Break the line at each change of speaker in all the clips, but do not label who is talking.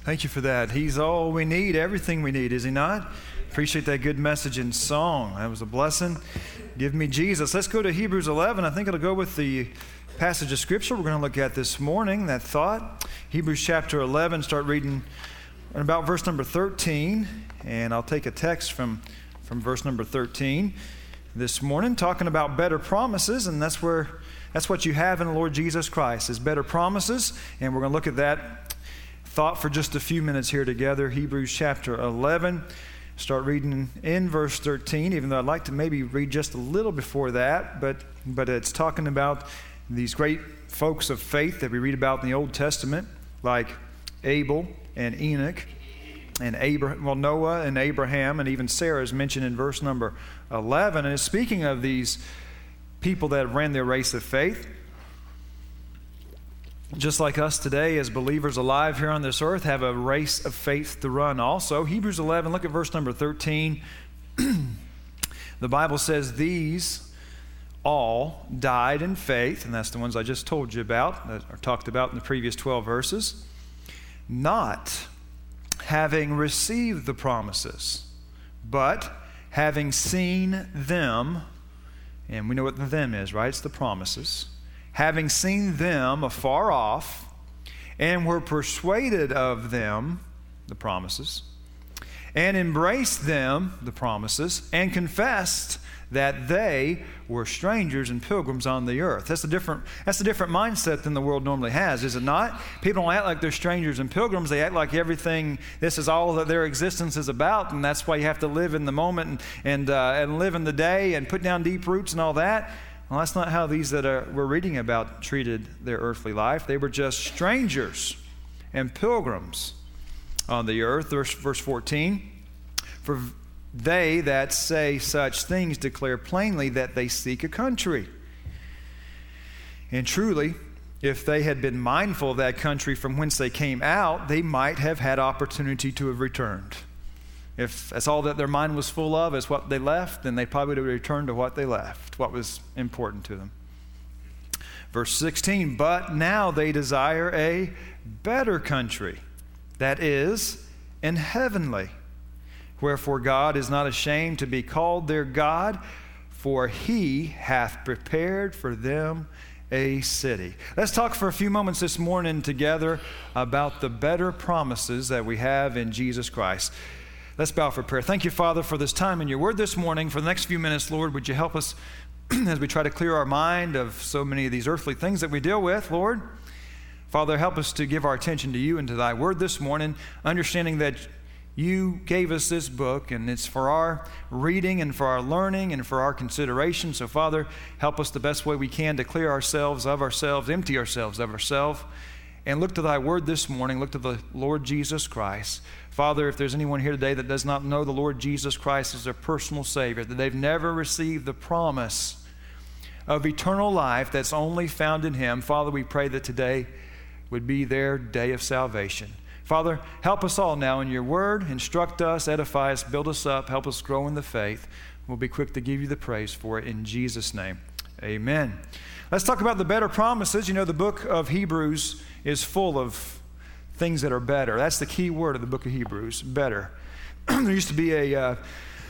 Thank you for that. He's all we need, everything we need, is he not? Appreciate that good message and song. That was a blessing. Give me Jesus. Let's go to Hebrews 11. I think it'll go with the passage of Scripture we're going to look at this morning, that thought. Hebrews chapter 11, start reading about verse number 13. And I'll take a text from verse number 13 this morning, talking about better promises. And that's what you have in the Lord Jesus Christ, is better promises. And we're going to look at that thought for just a few minutes here together. Hebrews chapter 11. Start reading in verse 13, even though I'd like to maybe read just a little before that, but it's talking about these great folks of faith that we read about in the Old Testament, like Abel and Enoch and Noah and Abraham, and even Sarah is mentioned in verse number 11. And it's speaking of these people that ran their race of faith. Just like us today as believers alive here on this earth have a race of faith to run also. Hebrews 11, look at verse number 13. The Bible says, these all died in faith, and that's the ones I just told you about, that are talked about in the previous 12 verses, not having received the promises, but having seen them, and we know what the them is, right? It's the promises. Having seen them afar off, and were persuaded of them, the promises, and embraced them, the promises, and confessed that they were strangers and pilgrims on the earth. That's a different mindset than the world normally has, is it not? People don't act like they're strangers and pilgrims. They act like everything, this is all that their existence is about, and that's why you have to live in the moment and live in the day and put down deep roots and all that. Well, that's not how these that we're reading about treated their earthly life. They were just strangers and pilgrims on the earth. Verse 14, for they that say such things declare plainly that they seek a country. And truly, if they had been mindful of that country from whence they came out, they might have had opportunity to have returned. If that's all that their mind was full of is what they left, then they probably would have returned to what they left, what was important to them. Verse 16, but now they desire a better country, that is, an heavenly. Wherefore God is not ashamed to be called their God, for he hath prepared for them a city. Let's talk for a few moments this morning together about the better promises that we have in Jesus Christ. Let's bow for prayer. Thank you, Father, for this time in your word this morning. For the next few minutes, Lord, would you help us as we try to clear our mind of so many of these earthly things that we deal with, Lord. Father, help us to give our attention to you and to thy word this morning, understanding that you gave us this book, and it's for our reading and for our learning and for our consideration. So, Father, help us the best way we can to clear ourselves of ourselves, empty ourselves of ourselves, and look to thy word this morning. Look to the Lord Jesus Christ. Father, if there's anyone here today that does not know the Lord Jesus Christ as their personal Savior, that they've never received the promise of eternal life that's only found in him, Father, we pray that today would be their day of salvation. Father, help us all now in your word. Instruct us, edify us, build us up, help us grow in the faith. We'll be quick to give you the praise for it in Jesus' name. Amen. Let's talk about the better promises. You know, the book of Hebrews is full of things that are better. That's the key word of the book of Hebrews, better. There used to be a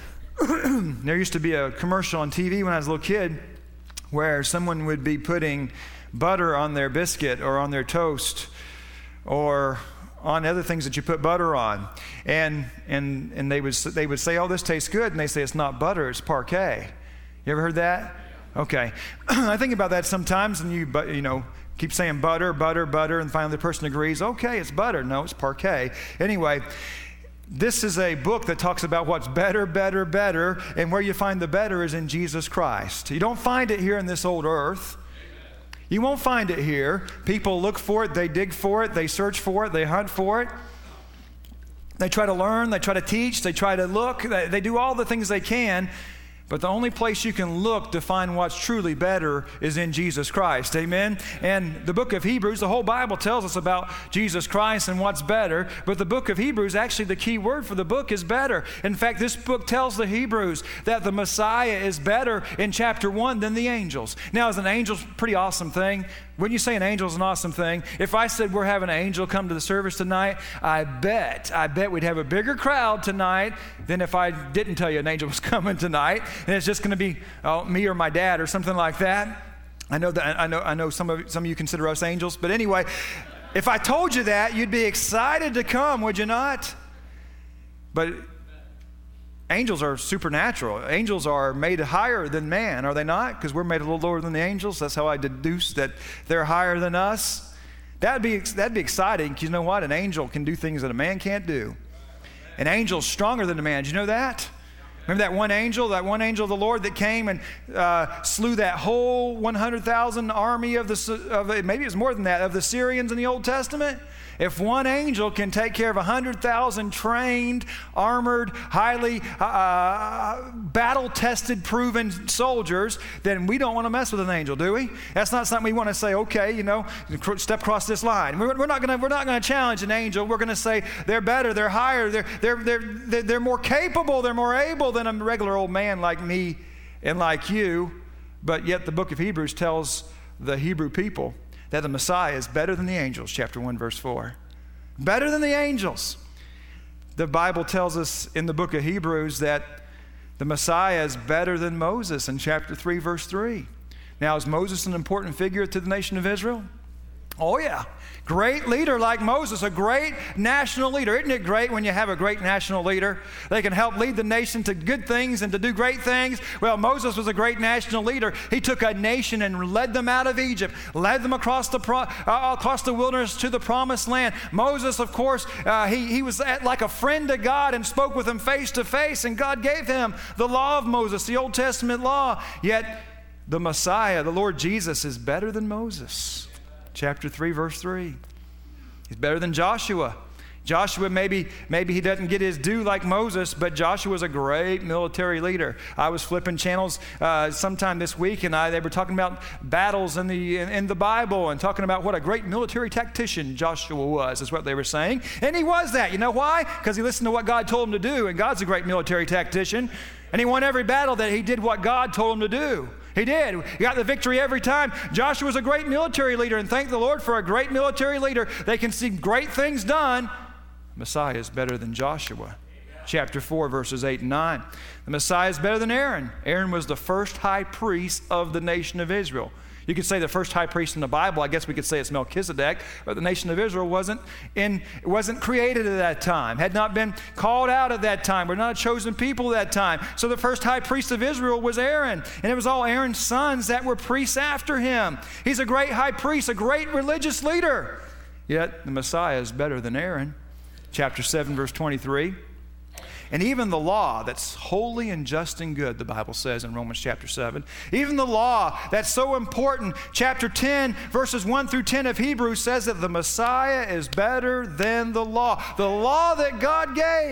commercial on TV when I was a little kid where someone would be putting butter on their biscuit or on their toast or on other things that you put butter on, and they would say, "Oh, this tastes good," and they say it's not butter, it's Parquet. You ever heard that? Okay, I think about that sometimes, and you know. Keep saying butter, butter, butter, and finally the person agrees, okay, it's butter. No, it's Parquet. Anyway, this is a book that talks about what's better, better, better, and where you find the better is in Jesus Christ. You don't find it here in this old earth. You won't find it here. People look for it, they dig for it, they search for it, they hunt for it. They try to learn, they try to teach, they try to look, they do all the things they can. But the only place you can look to find what's truly better is in Jesus Christ. Amen? And the book of Hebrews, the whole Bible tells us about Jesus Christ and what's better. But the book of Hebrews, actually the key word for the book is better. In fact, this book tells the Hebrews that the Messiah is better in chapter 1 than the angels. Now, is an angel's a pretty awesome thing? Wouldn't you say an angel is an awesome thing? If I said we're having an angel come to the service tonight, I bet we'd have a bigger crowd tonight than if I didn't tell you an angel was coming tonight, and it's just going to be me or my dad or something like that. I know some of you consider us angels, but anyway, if I told you that, you'd be excited to come, would you not? But angels are supernatural. Angels are made higher than man, are they not? Because we're made a little lower than the angels. That's how I deduce that they're higher than us. That'd be exciting, because you know what? An angel can do things that a man can't do. An angel's stronger than a man. Did you know that? Remember that one angel of the Lord that came and slew that whole 100,000 army of maybe it was more than that, of the Syrians in the Old Testament? If one angel can take care of 100,000 trained, armored, highly battle-tested, proven soldiers, then we don't want to mess with an angel, do we? That's not something we want to say, okay, step across this line. We're not going to challenge an angel. We're going to say they're better, they're higher, they're more capable, they're more able than a regular old man like me and like you. But yet the book of Hebrews tells the Hebrew people that the Messiah is better than the angels, chapter 1, verse 4. Better than the angels. The Bible tells us in the book of Hebrews that the Messiah is better than Moses in chapter 3, verse 3. Now, is Moses an important figure to the nation of Israel? Oh, yeah. Great leader like Moses, a great national leader. Isn't it great when you have a great national leader? They can help lead the nation to good things and to do great things. Well, Moses was a great national leader. He took a nation and led them out of Egypt, led them across the wilderness to the promised land. Moses, of course, he was like a friend to God and spoke with him face to face, and God gave him the law of Moses, the Old Testament law. Yet the Messiah, the Lord Jesus, is better than Moses. Chapter 3, verse 3. He's better than Joshua. Joshua, maybe he doesn't get his due like Moses, but Joshua was a great military leader. I was flipping channels sometime this week, and they were talking about battles in the Bible and talking about what a great military tactician Joshua was, is what they were saying. And he was that. You know why? Because he listened to what God told him to do, and God's a great military tactician. And he won every battle that he did what God told him to do. He did. He got the victory every time. Joshua was a great military leader, and thank the Lord for a great military leader. They can see great things done. Messiah is better than Joshua. Chapter 4, verses 8 and 9. The Messiah is better than Aaron. Aaron was the first high priest of the nation of Israel. You could say the first high priest in the Bible. I guess we could say it's Melchizedek, but the nation of Israel wasn't created at that time, had not been called out at that time. We're not a chosen people at that time. So the first high priest of Israel was Aaron, and it was all Aaron's sons that were priests after him. He's a great high priest, a great religious leader. Yet the Messiah is better than Aaron. Chapter 7, verse 23. And even the law that's holy and just and good, the Bible says in Romans chapter 7, even the law that's so important, chapter 10, verses 1 through 10 of Hebrews says that the Messiah is better than the law that God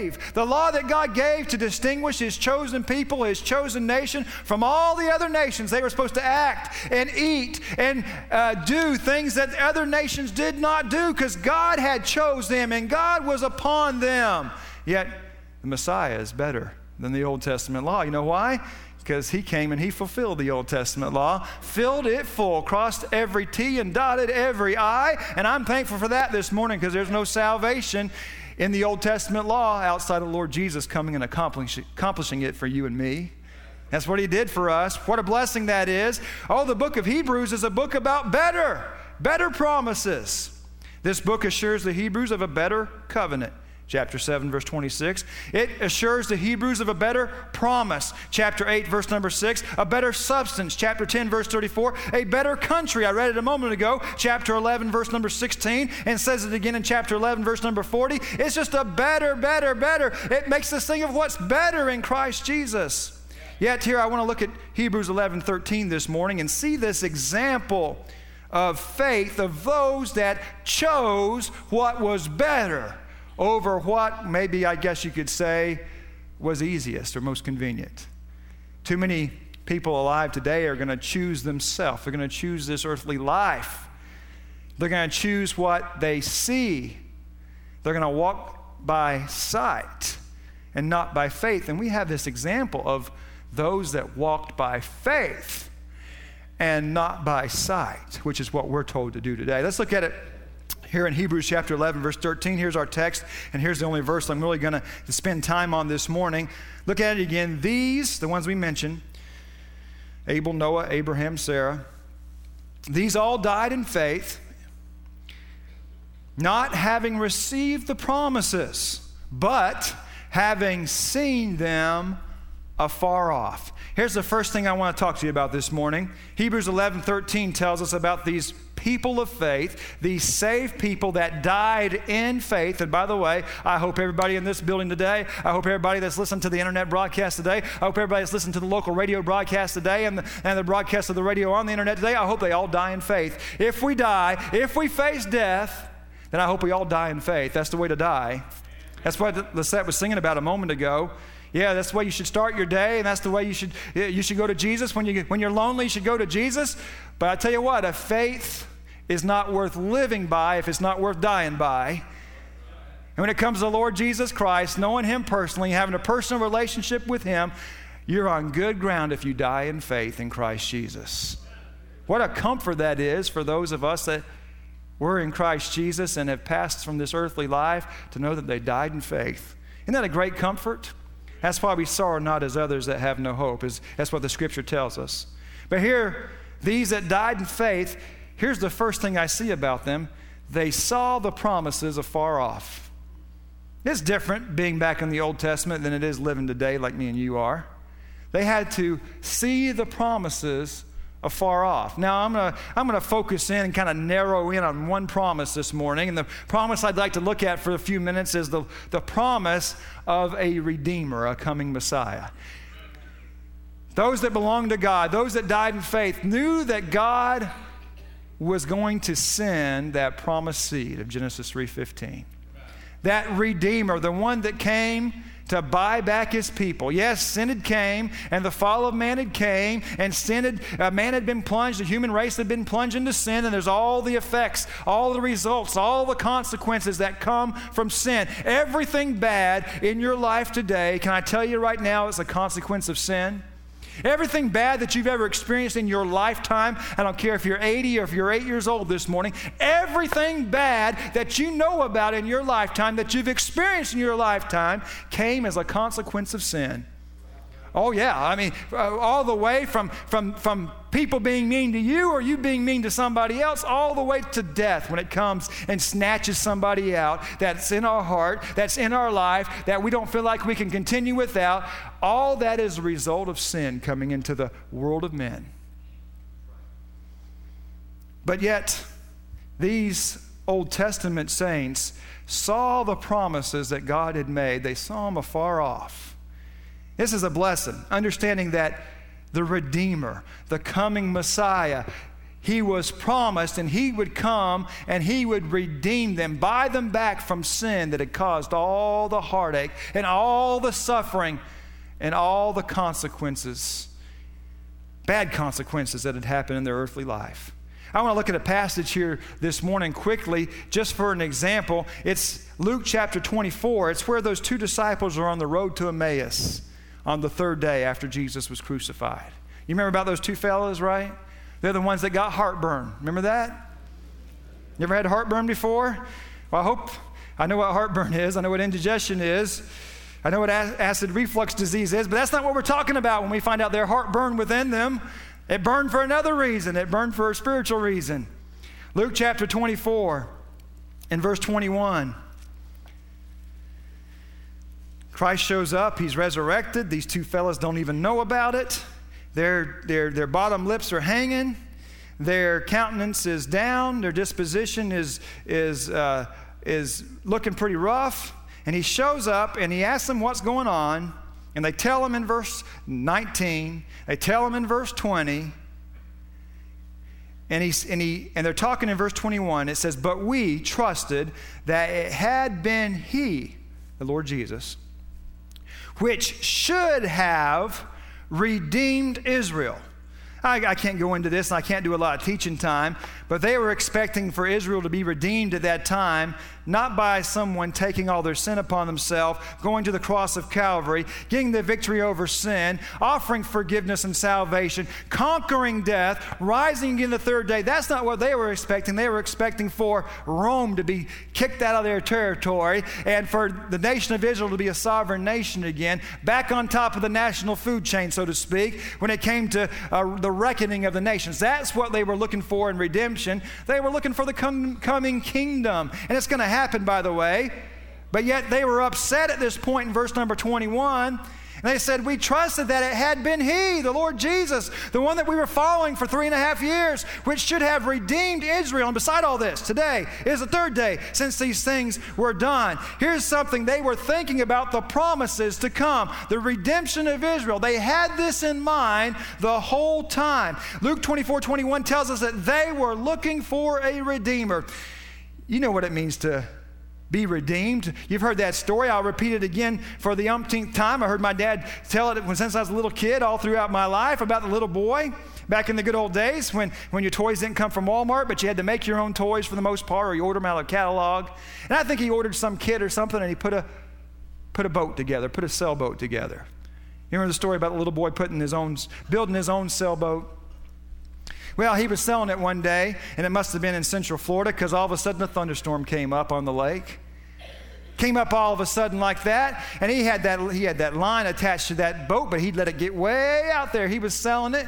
gave to distinguish His chosen people, His chosen nation from all the other nations. They were supposed to act and eat and do things that other nations did not do because God had chose them and God was upon them. Yet the Messiah is better than the Old Testament law. You know why? Because He came and He fulfilled the Old Testament law, filled it full, crossed every T and dotted every I. And I'm thankful for that this morning because there's no salvation in the Old Testament law outside of the Lord Jesus coming and accomplishing it for you and me. That's what He did for us. What a blessing that is. Oh, the book of Hebrews is a book about better promises. This book assures the Hebrews of a better covenant. Chapter 7, verse 26. It assures the Hebrews of a better promise. Chapter 8, verse number 6. A better substance. Chapter 10, verse 34. A better country. I read it a moment ago. Chapter 11, verse number 16. And says it again in chapter 11, verse number 40. It's just a better. It makes us think of what's better in Christ Jesus. Yet here I want to look at Hebrews 11:13 this morning and see this example of faith of those that chose what was better over what maybe, I guess you could say, was easiest or most convenient. Too many people alive today are going to choose themselves. They're going to choose this earthly life. They're going to choose what they see. They're going to walk by sight and not by faith. And we have this example of those that walked by faith. and not by sight, which is what we're told to do today. Let's look at it here in Hebrews chapter 11, verse 13. Here's our text, and here's the only verse I'm really going to spend time on this morning. Look at it again. These, the ones we mentioned, Abel, Noah, Abraham, Sarah, these all died in faith, not having received the promises, but having seen them afar off. Here's the first thing I want to talk to you about this morning. Hebrews 11:13 tells us about these people of faith, these saved people that died in faith. And by the way, I hope everybody in this building today, I hope everybody that's listened to the internet broadcast today, I hope everybody that's listened to the local radio broadcast today and the broadcast of the radio on the internet today, I hope they all die in faith. If we die, if we face death, then I hope we all die in faith. That's the way to die. That's what Lisette was singing about a moment ago. Yeah, that's the way you should start your day, and that's the way you should go to Jesus. When you're lonely, you should go to Jesus. But I tell you what, a faith is not worth living by if it's not worth dying by. And when it comes to the Lord Jesus Christ, knowing Him personally, having a personal relationship with Him, you're on good ground if you die in faith in Christ Jesus. What a comfort that is for those of us that were in Christ Jesus and have passed from this earthly life to know that they died in faith. Isn't that a great comfort? That's why we sorrow not as others that have no hope. That's what the Scripture tells us. But here, these that died in faith, here's the first thing I see about them. They saw the promises afar off. It's different being back in the Old Testament than it is living today like me and you are. They had to see the promises afar off. Now, I'm going to focus in and kind of narrow in on one promise this morning. And the promise I'd like to look at for a few minutes is the promise of a Redeemer, a coming Messiah. Those that belong to God, those that died in faith, knew that God was going to send that promised seed of Genesis 3:15. That Redeemer, the one that came to buy back His people. Yes, sin had came, and the fall of man had came, and man had been plunged, the human race had been plunged into sin, and there's all the effects, all the results, all the consequences that come from sin. Everything bad in your life today, can I tell you right now, is a consequence of sin? Everything bad that you've ever experienced in your lifetime, I don't care if you're 80 or if you're 8 years old this morning, everything bad that you know about in your lifetime, that you've experienced in your lifetime, came as a consequence of sin. Oh yeah, I mean, all the way from people being mean to you or you being mean to somebody else, all the way to death when it comes and snatches somebody out that's in our heart, that's in our life, that we don't feel like we can continue without. All that is a result of sin coming into the world of men. But yet, these Old Testament saints saw the promises that God had made. They saw them afar off. This is a blessing, understanding that the Redeemer, the coming Messiah, He was promised and He would come and He would redeem them, buy them back from sin that had caused all the heartache and all the suffering and all the consequences, bad consequences that had happened in their earthly life. I want to look at a passage here this morning quickly, just for an example. It's Luke chapter 24. It's where those two disciples are on the road to Emmaus on the third day after Jesus was crucified. You remember about those two fellows, right? They're the ones that got heartburn. Remember that? You ever had heartburn before? Well, I know what heartburn is. I know what indigestion is. I know what acid reflux disease is, but that's not what we're talking about when we find out their heart burned within them. It burned for another reason. It burned for a spiritual reason. Luke chapter 24 and verse 21. Christ shows up. He's resurrected. These two fellas don't even know about it. Their bottom lips are hanging. Their countenance is down. Their disposition is looking pretty rough. And He shows up and He asks them what's going on. And they tell Him in verse 19. They tell Him in verse 20. And they're talking in verse 21. It says, "But we trusted that it had been He," the Lord Jesus, "which should have redeemed Israel." I can't go into this, and I can't do a lot of teaching time, But they were expecting for Israel to be redeemed at that time, not by someone taking all their sin upon themselves, going to the cross of Calvary, getting the victory over sin, offering forgiveness and salvation, conquering death, rising again the third day. That's not what they were expecting. They were expecting for Rome to be kicked out of their territory and for the nation of Israel to be a sovereign nation again, back on top of the national food chain, so to speak, when it came to the reckoning of the nations. That's what they were looking for in redemption. They were looking for the coming kingdom. And it's going to happen, by the way. But yet they were upset at this point in verse number 21. And they said, we trusted that it had been He, the Lord Jesus, the one that we were following for 3.5 years, which should have redeemed Israel. And beside all this, today is the third day since these things were done. Here's something they were thinking about: the promises to come, the redemption of Israel. They had this in mind the whole time. Luke 24:21 tells us that they were looking for a Redeemer. You know what it means to be redeemed. You've heard that story. I'll repeat it again for the umpteenth time. I heard my dad tell it since I was a little kid, all throughout my life, about the little boy back in the good old days when your toys didn't come from Walmart, but you had to make your own toys for the most part, or you order them out of a catalog. And I think he ordered some kid or something, and he put a boat together, put a sailboat together. You remember the story about the little boy building his own sailboat? Well, he was selling it one day, and it must have been in Central Florida, because all of a sudden a thunderstorm came up on the lake. Came up all of a sudden like that, and he had that line attached to that boat, but he'd let it get way out there. He was selling it,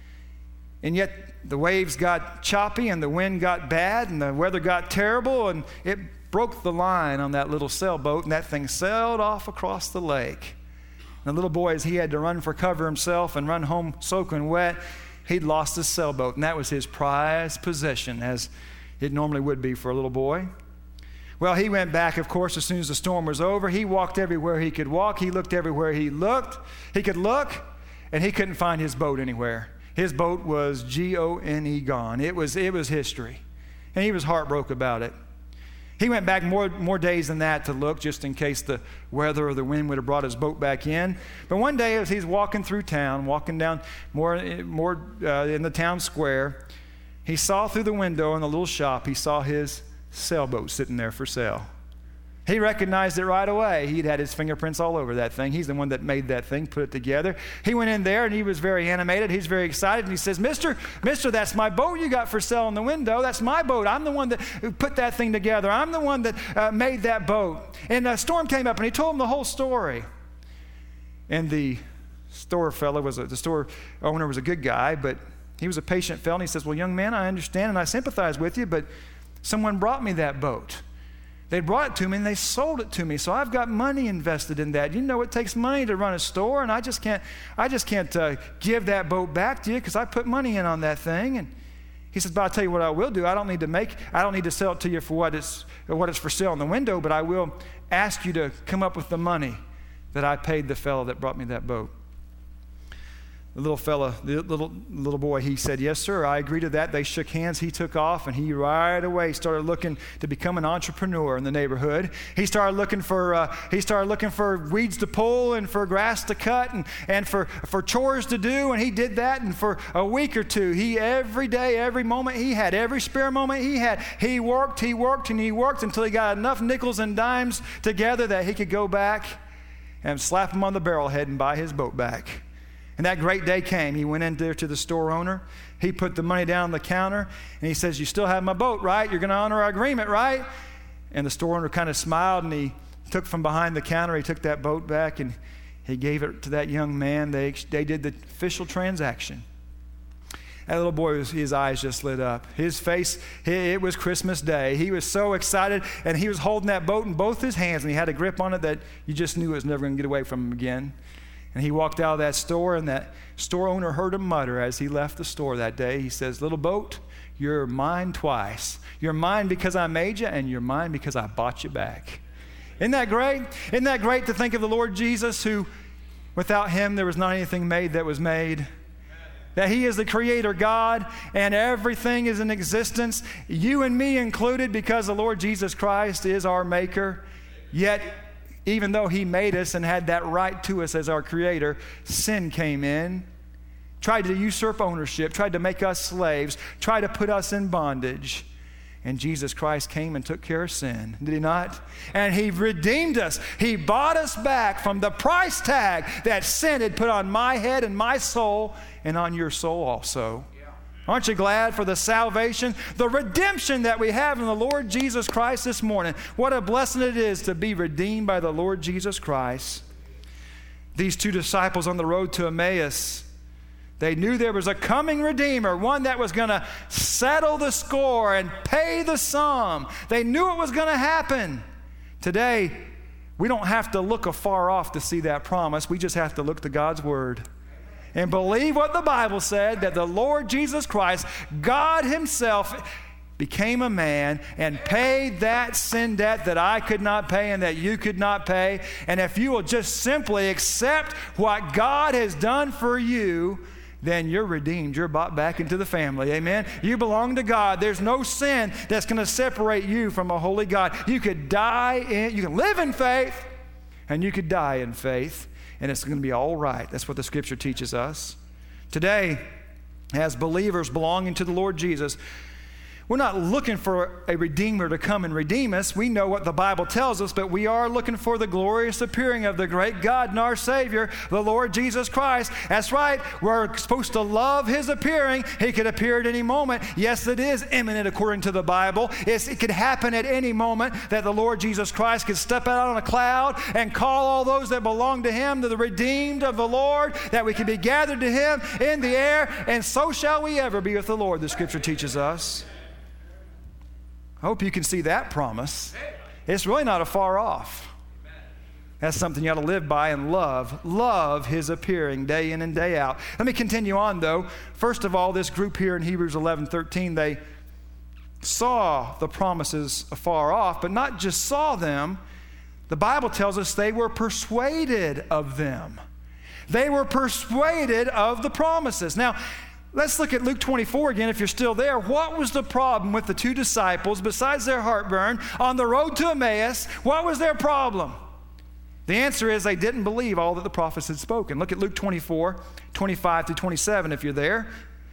and yet the waves got choppy, and the wind got bad, and the weather got terrible, and it broke the line on that little sailboat, and that thing sailed off across the lake. And the little boy, as he had to run for cover himself and run home soaking wet, he'd lost his sailboat, and that was his prized possession, as it normally would be for a little boy. Well, he went back, of course, as soon as the storm was over. He walked everywhere he could walk. He looked everywhere he could look, and he couldn't find his boat anywhere. His boat was Gone, gone. It was history, and he was heartbroken about it. He went back more days than that to look, just in case the weather or the wind would have brought his boat back in. But one day, as he's walking through town, walking down more in the town square, he saw through the window in the little shop, he saw his sailboat sitting there for sale. He recognized it right away. He'd had his fingerprints all over that thing. He's the one that made that thing, put it together. He went in there, and he was very animated. He's very excited, and he says, Mister, that's my boat you got for sale in the window. That's my boat. I'm the one that put that thing together. I'm the one that made that boat. And a storm came up, and he told him the whole story. And the store owner was a good guy, but he was a patient fellow. And he says, well, young man, I understand, and I sympathize with you, but someone brought me that boat. They brought it to me, and they sold it to me. So I've got money invested in that. You know, it takes money to run a store, and I just can't give that boat back to you because I put money in on that thing. And he says, but I'll tell you what I will do. I don't need to sell it to you for what it's for sale in the window, but I will ask you to come up with the money that I paid the fellow that brought me that boat. The little boy, he said, yes, sir, I agree to that. They shook hands. He took off, and he right away started looking to become an entrepreneur in the neighborhood. He started looking for weeds to pull and for grass to cut and for chores to do, and he did that. And for a week or two, every day, every moment he had, every spare moment he had, he worked until he got enough nickels and dimes together that he could go back and slap him on the barrel head and buy his boat back. And that great day came. He went in there to the store owner. He put the money down on the counter, and he says, you still have my boat, right? You're going to honor our agreement, right? And the store owner kind of smiled, and he took from behind the counter. He took that boat back, and he gave it to that young man. They did the official transaction. That little boy, his eyes just lit up. His face, it was Christmas Day. He was so excited, and he was holding that boat in both his hands, and he had a grip on it that you just knew it was never going to get away from him again. And he walked out of that store, and that store owner heard him mutter as he left the store that day. He says, little boat, you're mine twice. You're mine because I made you, and you're mine because I bought you back. Isn't that great? Isn't that great to think of the Lord Jesus, who without him there was not anything made that was made? That he is the creator God, and everything is in existence, you and me included, because the Lord Jesus Christ is our maker. Yet even though he made us and had that right to us as our creator, sin came in, tried to usurp ownership, tried to make us slaves, tried to put us in bondage. And Jesus Christ came and took care of sin, did he not? And he redeemed us. He bought us back from the price tag that sin had put on my head and my soul and on your soul also. Aren't you glad for the salvation, the redemption that we have in the Lord Jesus Christ this morning? What a blessing it is to be redeemed by the Lord Jesus Christ. These two disciples on the road to Emmaus, they knew there was a coming Redeemer, one that was going to settle the score and pay the sum. They knew it was going to happen. Today, we don't have to look afar off to see that promise. We just have to look to God's Word and believe what the Bible said, that the Lord Jesus Christ, God himself, became a man and paid that sin debt that I could not pay and that you could not pay. And if you will just simply accept what God has done for you, then you're redeemed. You're bought back into the family. Amen? You belong to God. There's no sin that's going to separate you from a holy God. You could you can live in faith, and you could die in faith, and it's going to be all right. That's what the Scripture teaches us. Today, as believers belonging to the Lord Jesus, we're not looking for a Redeemer to come and redeem us. We know what the Bible tells us, but we are looking for the glorious appearing of the great God and our Savior, the Lord Jesus Christ. That's right. We're supposed to love his appearing. He could appear at any moment. Yes, it is imminent according to the Bible. It could happen at any moment that the Lord Jesus Christ could step out on a cloud and call all those that belong to him, to the redeemed of the Lord, that we can be gathered to him in the air, and so shall we ever be with the Lord, the Scripture teaches us. I hope you can see that promise. It's really not afar off. That's something you ought to live by and love. Love his appearing day in and day out. Let me continue on, though. First of all, this group here in Hebrews 11:13, they saw the promises afar off, but not just saw them. The Bible tells us they were persuaded of them. They were persuaded of the promises. Now, let's look at Luke 24 again, if you're still there. What was the problem with the two disciples, besides their heartburn, on the road to Emmaus? What was their problem? The answer is they didn't believe all that the prophets had spoken. Look at Luke 24, 25 through 27, if you're there.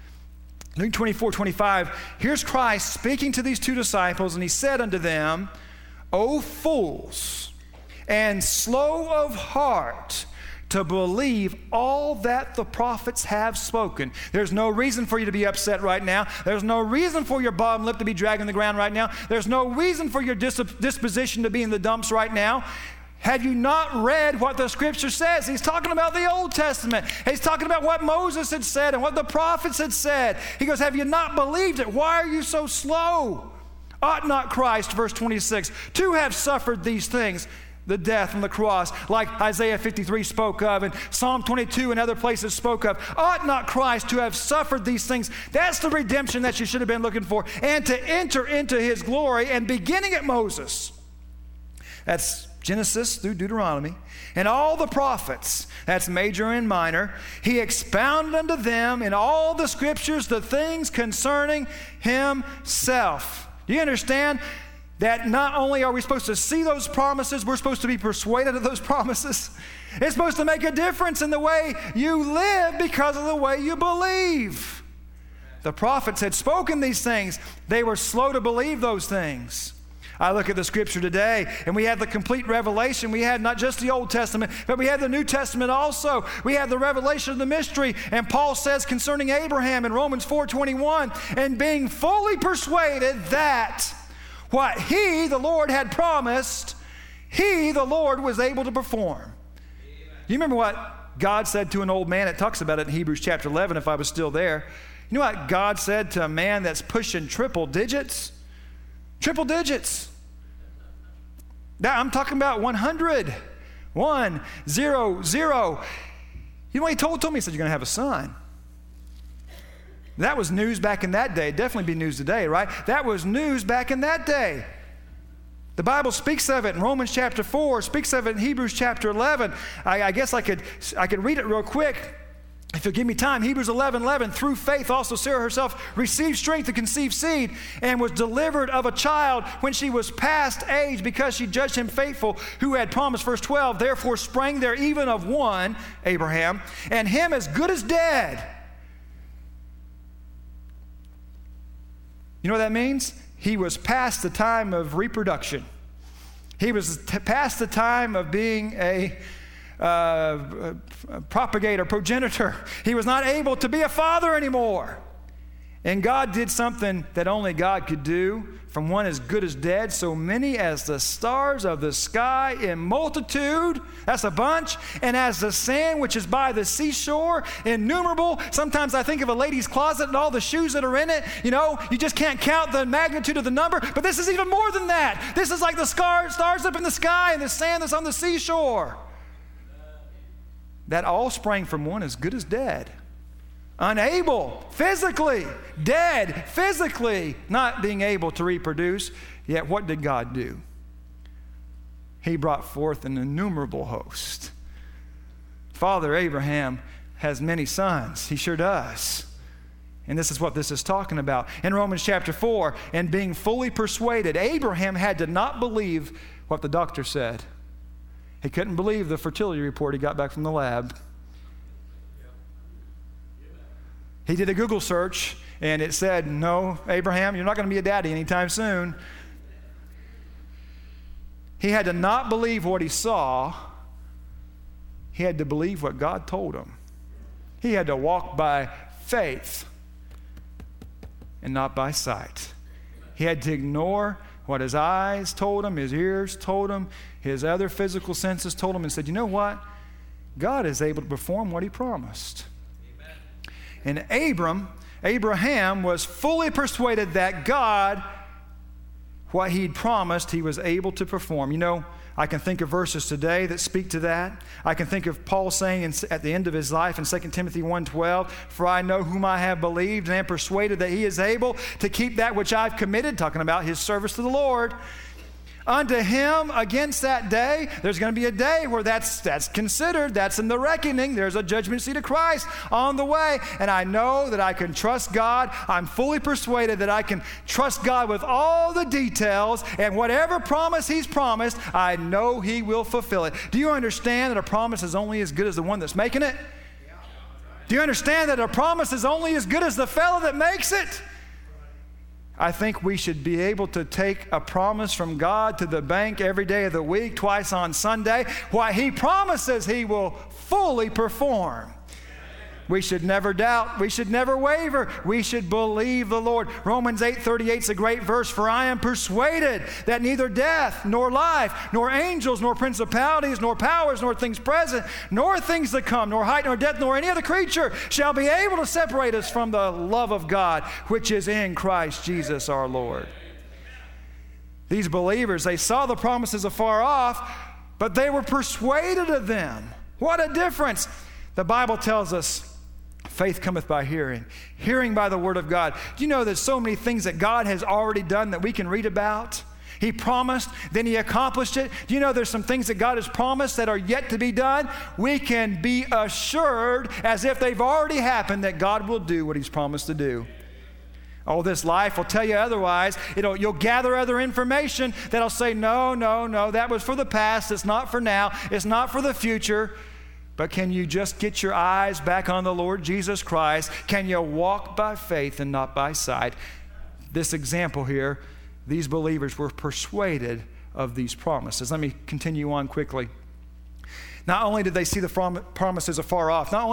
Luke 24, 25. Here's Christ speaking to these two disciples, and he said unto them, O fools, and slow of heart to believe all that the prophets have spoken. There's no reason for you to be upset right now. There's no reason for your bottom lip to be dragging the ground right now. There's no reason for your disposition to be in the dumps right now. Have you not read what the Scripture says? He's talking about the Old Testament. He's talking about what Moses had said and what the prophets had said. He goes, have you not believed it? Why are you so slow? Ought not Christ, verse 26, to have suffered these things, the death on the cross, like Isaiah 53 spoke of, and Psalm 22 and other places spoke of? Ought not Christ to have suffered these things? That's the redemption that you should have been looking for, and to enter into his glory. And beginning at Moses, that's Genesis through Deuteronomy, and all the prophets, that's major and minor, he expounded unto them in all the Scriptures the things concerning himself. Do you understand that not only are we supposed to see those promises, we're supposed to be persuaded of those promises? It's supposed to make a difference in the way you live because of the way you believe. The prophets had spoken these things. They were slow to believe those things. I look at the Scripture today, and we have the complete revelation. We had not just the Old Testament, but we have the New Testament also. We have the revelation of the mystery. And Paul says concerning Abraham in Romans 4:21, and being fully persuaded that what he, the Lord, had promised, he, the Lord, was able to perform. Amen. You remember what God said to an old man? It talks about it in Hebrews chapter 11, if I was still there. You know what God said to a man that's pushing triple digits? Triple digits. Now, I'm talking about 100. 1, 0, 0. You know what he told me? He said, you're going to have a son. That was news back in that day. It'd definitely be news today, right? That was news back in that day. The Bible speaks of it in Romans chapter 4, speaks of it in Hebrews chapter 11. I guess I could read it real quick. If you'll give me time, Hebrews 11:11, through faith also Sarah herself received strength to conceive seed and was delivered of a child when she was past age because she judged him faithful who had promised. Verse 12, therefore sprang there even of one, Abraham, and him as good as dead, You know what that means? He was past the time of reproduction. He was past the time of being a propagator, progenitor. He was not able to be a father anymore. And God did something that only God could do. From one as good as dead, so many as the stars of the sky in multitude, that's a bunch, and as the sand which is by the seashore, innumerable. Sometimes I think of a lady's closet and all the shoes that are in it. You know, you just can't count the magnitude of the number, but this is even more than that. This is like the stars up in the sky and the sand that's on the seashore. That all sprang from one as good as dead. Unable, physically, dead, physically, not being able to reproduce. Yet what did God do? He brought forth an innumerable host. Father Abraham has many sons. He sure does. And this is what this is talking about. In Romans chapter 4, and being fully persuaded, Abraham had to not believe what the doctor said. He couldn't believe the fertility report he got back from the lab. He did a Google search, and it said, no, Abraham, you're not going to be a daddy anytime soon. He had to not believe what he saw. He had to believe what God told him. He had to walk by faith and not by sight. He had to ignore what his eyes told him, his ears told him, his other physical senses told him, and said, you know what? God is able to perform what he promised. And Abraham was fully persuaded that God, what he'd promised, he was able to perform. You know, I can think of verses today that speak to that. I can think of Paul saying at the end of his life in 2 Timothy 1:12, for I know whom I have believed and am persuaded that he is able to keep that which I've committed, talking about his service to the Lord. Unto him against that day, there's going to be a day where that's considered, that's in the reckoning. There's a judgment seat of Christ on the way. And I know that I can trust God. I'm fully persuaded that I can trust God with all the details, and whatever promise he's promised, I know he will fulfill it. Do you understand that a promise is only as good as the one that's making it? Do you understand that a promise is only as good as the fellow that makes it? I think we should be able to take a promise from God to the bank every day of the week, twice on Sunday. What he promises he will fully perform. We should never doubt. We should never waver. We should believe the Lord. Romans 8:38 is a great verse. For I am persuaded that neither death, nor life, nor angels, nor principalities, nor powers, nor things present, nor things to come, nor height, nor depth, nor any other creature shall be able to separate us from the love of God, which is in Christ Jesus our Lord. These believers, they saw the promises afar off, but they were persuaded of them. What a difference. The Bible tells us, faith cometh by hearing, hearing by the word of God. Do you know there's so many things that God has already done that we can read about? He promised, then he accomplished it. Do you know there's some things that God has promised that are yet to be done? We can be assured, as if they've already happened, that God will do what he's promised to do. Oh, this life will tell you otherwise. You'll gather other information that'll say, no, that was for the past. It's not for now. It's not for the future. But can you just get your eyes back on the Lord Jesus Christ? Can you walk by faith and not by sight? This example here, these believers were persuaded of these promises. Let me continue on quickly. Not only did they see the promises afar off, not only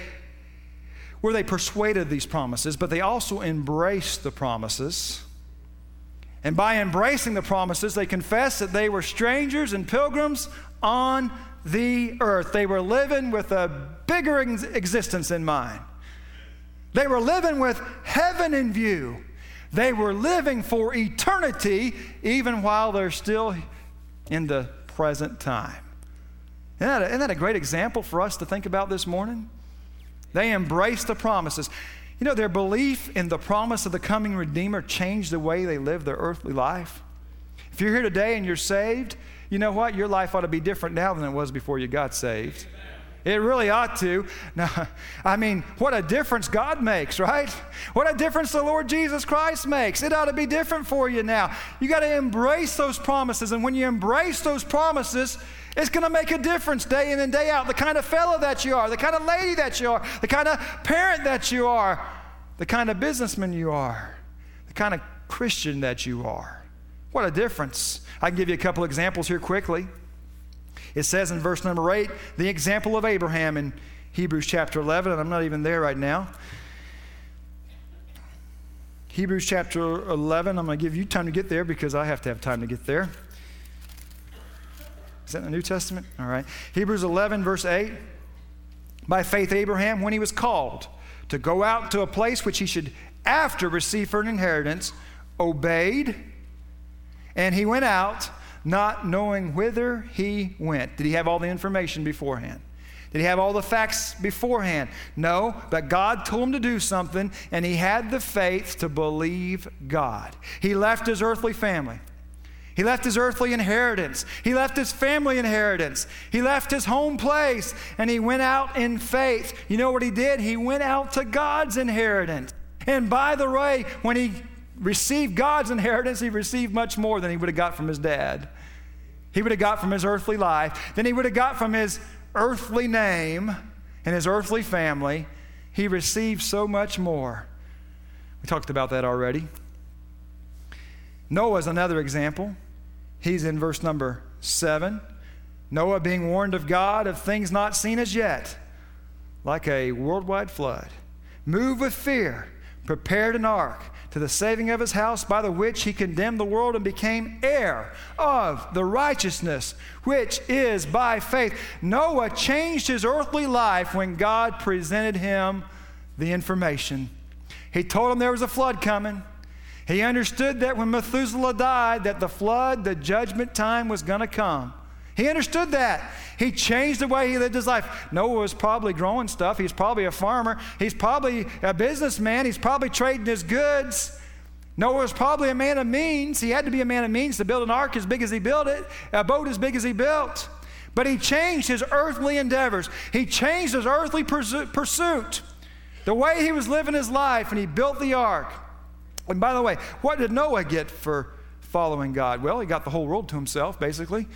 were they persuaded of these promises, but they also embraced the promises. And by embracing the promises, they confessed that they were strangers and pilgrims on the earth. They were living with a bigger existence in mind. They were living with heaven in view. They were living for eternity, even while they're still in the present time. Isn't that a great example for us to think about this morning? They embraced the promises. You know, their belief in the promise of the coming Redeemer changed the way they lived their earthly life. If you're here today and you're saved, you know what? Your life ought to be different now than it was before you got saved. It really ought to. Now, I mean, what a difference God makes, right? What a difference the Lord Jesus Christ makes. It ought to be different for you now. You got to embrace those promises. And when you embrace those promises, it's going to make a difference day in and day out. The kind of fellow that you are, the kind of lady that you are, the kind of parent that you are, the kind of businessman you are, the kind of Christian that you are. What a difference. I can give you a couple examples here quickly. It says in verse number 8, the example of Abraham in Hebrews chapter 11, and I'm not even there right now. Hebrews chapter 11, I'm going to give you time to get there because I have to have time to get there. Is that in the New Testament? All right. Hebrews 11, verse 8. By faith, Abraham, when he was called to go out to a place which he should after receive for an inheritance, obeyed, and he went out, not knowing whither he went. Did he have all the information beforehand? Did he have all the facts beforehand? No, but God told him to do something, and he had the faith to believe God. He left his earthly family. He left his earthly inheritance. He left his family inheritance. He left his home place, and he went out in faith. You know what he did? He went out to God's inheritance. And by the way, when he received God's inheritance, he received much more than he would have got from his dad. He would have got from his earthly life. Then he would have got from his earthly name and his earthly family. He received so much more. We talked about that already. Noah's another example. He's in verse number 7. Noah being warned of God of things not seen as yet, like a worldwide flood, moved with fear, prepared an ark to the saving of his house, by the which he condemned the world and became heir of the righteousness which is by faith. Noah changed his earthly life when God presented him the information. He told him there was a flood coming. He understood that when Methuselah died, that the flood, the judgment time was going to come. He understood that. He changed the way he lived his life. Noah was probably growing stuff. He's probably a farmer. He's probably a businessman. He's probably trading his goods. Noah was probably a man of means. He had to be a man of means to build an ark as big as he built it, a boat as big as he built. But he changed his earthly endeavors. He changed his earthly pursuit, the way he was living his life, and he built the ark. And by the way, what did Noah get for following God? Well, he got the whole world to himself, basically.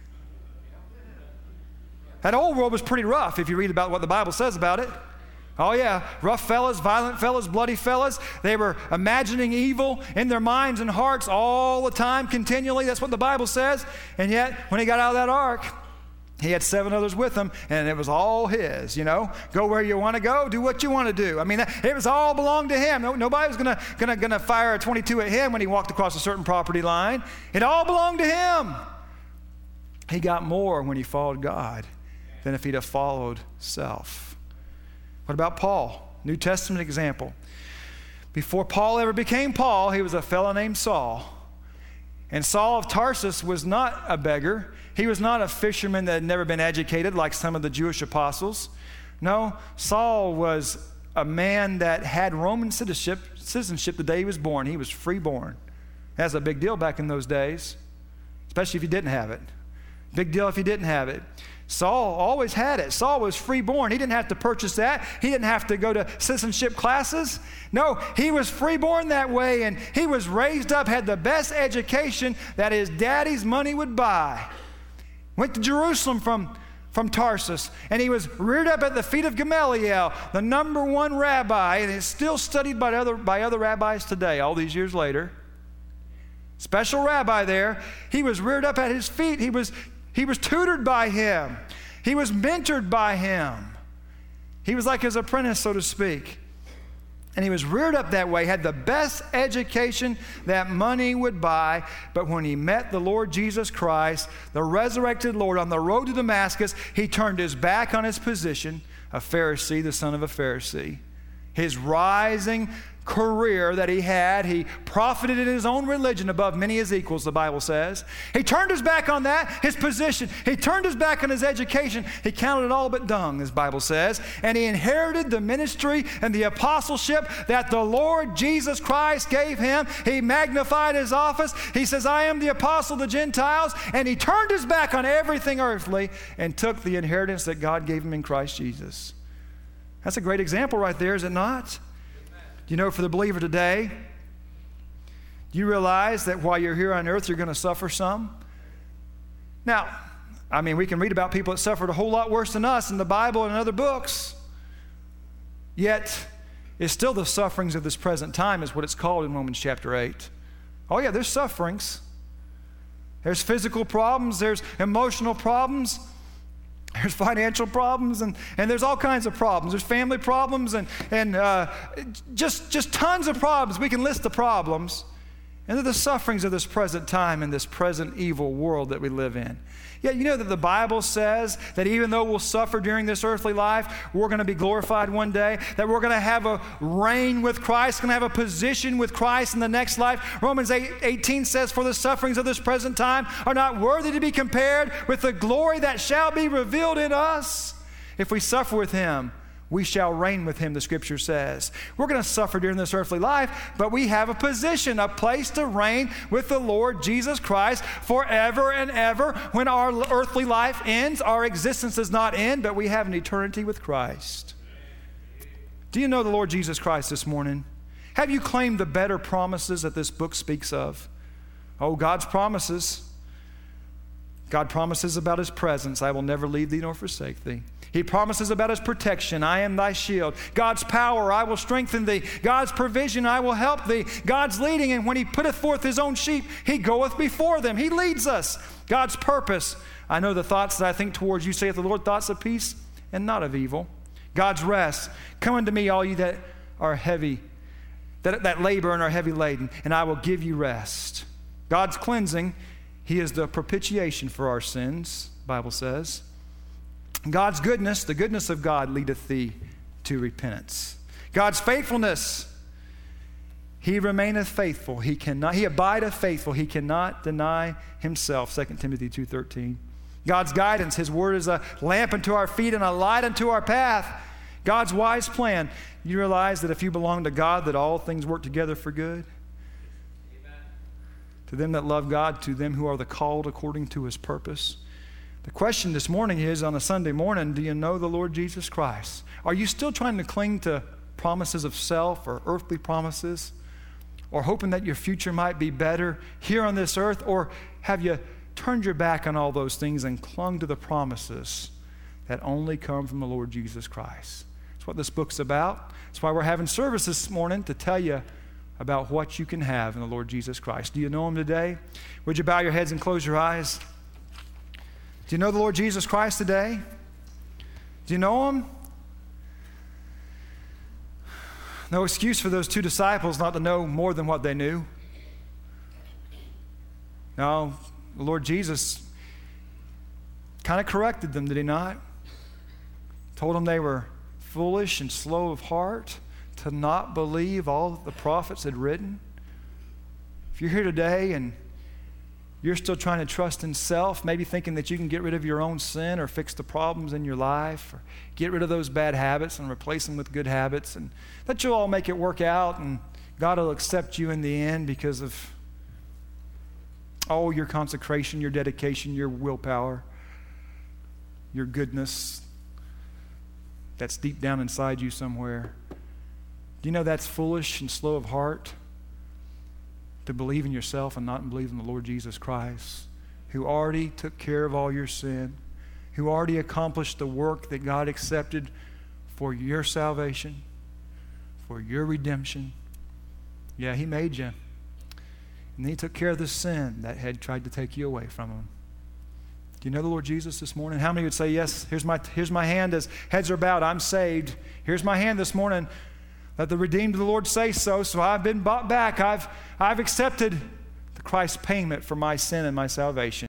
That old world was pretty rough if you read about what the Bible says about it. Oh yeah, rough fellas, violent fellas, bloody fellas. They were imagining evil in their minds and hearts all the time, continually. That's what the Bible says. And yet, when he got out of that ark, he had 7 others with him, and it was all his, you know. Go where you want to go, do what you want to do. I mean, it was all belonged to him. Nobody was gonna fire a 22 at him when he walked across a certain property line. It all belonged to him. He got more when he followed God than if he'd have followed self. What about Paul? New Testament example. Before Paul ever became Paul, he was a fellow named Saul. And Saul of Tarsus was not a beggar. He was not a fisherman that had never been educated like some of the Jewish apostles. No, Saul was a man that had Roman citizenship the day he was born. He was freeborn. That's a big deal back in those days, especially if you didn't have it. Big deal if you didn't have it. Saul always had it. Saul was freeborn. He didn't have to purchase that. He didn't have to go to citizenship classes. No, he was freeborn that way, and he was raised up, had the best education that his daddy's money would buy. Went to Jerusalem from Tarsus, and he was reared up at the feet of Gamaliel, the number one rabbi, and is still studied by other rabbis today, all these years later. Special rabbi there. He was reared up at his feet. He was tutored by him. He was mentored by him. He was like his apprentice, so to speak. And he was reared up that way, had the best education that money would buy. But when he met the Lord Jesus Christ, the resurrected Lord, on the road to Damascus, he turned his back on his position, a Pharisee, the son of a Pharisee. His rising career that he had, he profited in his own religion above many his equals, the Bible says. He turned his back on that, his position. He turned his back on his education. He counted it all but dung, as the Bible says. And he inherited the ministry and the apostleship that the Lord Jesus Christ gave him. He magnified his office. He says, I am the apostle of the Gentiles. And he turned his back on everything earthly and took the inheritance that God gave him in Christ Jesus. That's a great example right there, is it not? You know, for the believer today, you realize that while you're here on earth, you're going to suffer some. Now, I mean, we can read about people that suffered a whole lot worse than us in the Bible and in other books. Yet, is still the sufferings of this present time, is what it's called in Romans chapter 8. Oh yeah, there's sufferings. There's physical problems, there's emotional problems, there's financial problems, and there's all kinds of problems. There's family problems and just tons of problems. We can list the problems. And they're the sufferings of this present time and this present evil world that we live in. Yet you know that the Bible says that even though we'll suffer during this earthly life, we're going to be glorified one day, that we're going to have a reign with Christ, going to have a position with Christ in the next life. Romans 8:18 says, for the sufferings of this present time are not worthy to be compared with the glory that shall be revealed in us. If we suffer with him, we shall reign with him, the scripture says. We're going to suffer during this earthly life, but we have a position, a place to reign with the Lord Jesus Christ forever and ever. When our earthly life ends, our existence does not end, but we have an eternity with Christ. Do you know the Lord Jesus Christ this morning? Have you claimed the better promises that this book speaks of? Oh, God's promises. God promises about his presence. I will never leave thee nor forsake thee. He promises about his protection. I am thy shield. God's power, I will strengthen thee. God's provision, I will help thee. God's leading, and when he putteth forth his own sheep, he goeth before them. He leads us. God's purpose, I know the thoughts that I think towards you, saith the Lord, thoughts of peace and not of evil. God's rest, come unto me, all you that are heavy, that labor and are heavy laden, and I will give you rest. God's cleansing, he is the propitiation for our sins, the Bible says. God's goodness, the goodness of God leadeth thee to repentance. God's faithfulness, he remaineth faithful. He abideth faithful. He cannot deny himself, 2 Timothy 2:13. God's guidance, his word is a lamp unto our feet and a light unto our path. God's wise plan. You realize that if you belong to God, that all things work together for good? Amen. To them that love God, to them who are the called according to his purpose. The question this morning is, on a Sunday morning, do you know the Lord Jesus Christ? Are you still trying to cling to promises of self or earthly promises? Or hoping that your future might be better here on this earth? Or have you turned your back on all those things and clung to the promises that only come from the Lord Jesus Christ? That's what this book's about. That's why we're having service this morning, to tell you about what you can have in the Lord Jesus Christ. Do you know him today? Would you bow your heads and close your eyes? Do you know the Lord Jesus Christ today? Do you know him? No excuse for those two disciples not to know more than what they knew. No, the Lord Jesus kind of corrected them, did he not? Told them they were foolish and slow of heart to not believe all that the prophets had written. If you're here today and you're still trying to trust in self, maybe thinking that you can get rid of your own sin or fix the problems in your life or get rid of those bad habits and replace them with good habits, and that you'll all make it work out and God will accept you in the end because of all your consecration, your dedication, your willpower, your goodness that's deep down inside you somewhere. Do you know that's foolish and slow of heart? To believe in yourself and not believe in the Lord Jesus Christ, who already took care of all your sin, who already accomplished the work that God accepted for your salvation, for your redemption. Yeah, he made you. And he took care of the sin that had tried to take you away from him. Do you know the Lord Jesus this morning? How many would say, yes, here's my hand as heads are bowed, I'm saved. Here's my hand this morning. Let the redeemed of the Lord say so. So I've been bought back. I've accepted the Christ payment for my sin and my salvation.